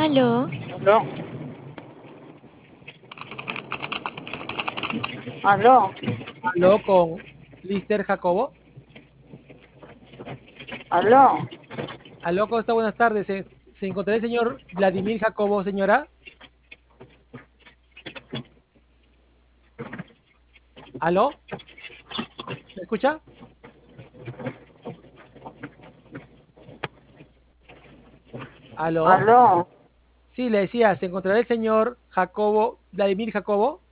Aló, Aló, aló, Aló con Lister Jacobo. aló. Aló, ¿cómo está? Buenas tardes. ¿Se encontrará el señor Vladimir Jacobo, señora? ¿Aló? ¿Me escucha? ¿Aló? Aló, Sí, le decía, ¿se encontrará el señor Jacobo, Vladimir Jacobo?